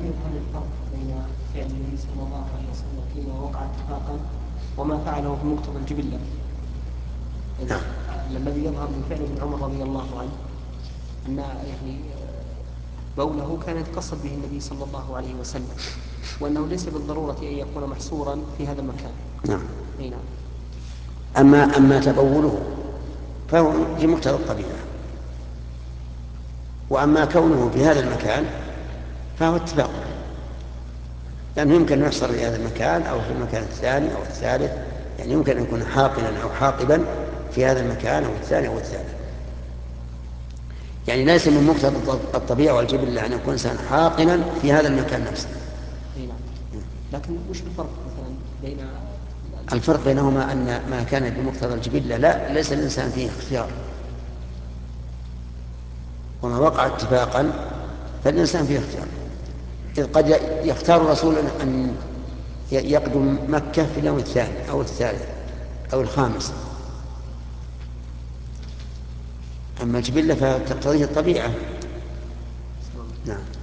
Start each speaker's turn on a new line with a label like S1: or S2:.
S1: يفهم الفرق بين فعل النبي صلى الله عليه وسلم فيما وقع اتفاقا وما فعله في مقتضى الجبلة؟
S2: نعم.
S1: الذي يظهر من فعل ابن عمر رضي الله عنه أن يعني بوله كان يتقصد به النبي صلى الله عليه وسلم، وأنه ليس بالضرورة أن يكون محصورا في هذا المكان.
S2: نعم.
S1: نعم.
S2: أما تبوله فهو في مقتضى الطبيعة، وأما كونه في هذا المكان فهو اتفاق، لأنه يمكن أن يحصل في هذا المكان أو في المكان الثاني أو الثالث، يعني يمكن أن يكون حاقنا أو حاقبا في هذا المكان أو الثاني أو الثالث. يعني ليس من مقتضى الطبيعة والجبلة أن يكون إنسان حاقنا في هذا المكان نفسه.
S1: لكن وش الفرق مثلا بين
S2: الفرق بينهما أن ما كان بمقتضى الجبلة لا، ليس الإنسان فيه اختيار، وما وقع اتفاقا فالإنسان فيه اختيار. إذ قد يختار الرسول أن يقدم مكة في اليوم الثاني أو الثالث أو الخامس، أما الجبلة فتقتضيه الطبيعة. نعم.